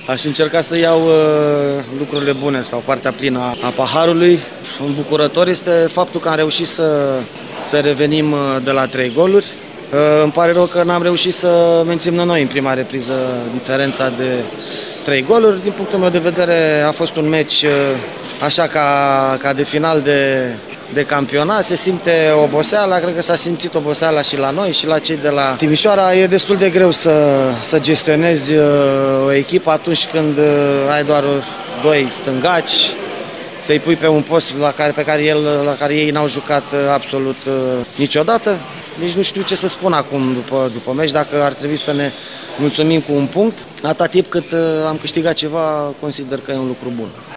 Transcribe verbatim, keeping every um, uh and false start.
Aș încerca să iau uh, lucrurile bune sau partea plină a, a paharului. Îmbucurător este faptul că am reușit să, să revenim de la trei goluri. Uh, îmi pare rău că n-am reușit să menținem noi în prima repriză diferența de trei goluri. Din punctul meu de vedere a fost un meci uh, așa ca, ca de final de, de campionat. Se simte oboseala, cred că s-a simțit oboseala și la noi și la cei de la Timișoara. E destul de greu să, să gestionezi uh, o echipă atunci când uh, ai doar doi stângaci, să-i pui pe un post la care, pe care, el, la care ei n-au jucat uh, absolut uh, niciodată. Deci nu știu ce să spun acum după, după meci, dacă ar trebui să ne mulțumim cu un punct. Atâta timp cât uh, am câștigat ceva, consider că e un lucru bun.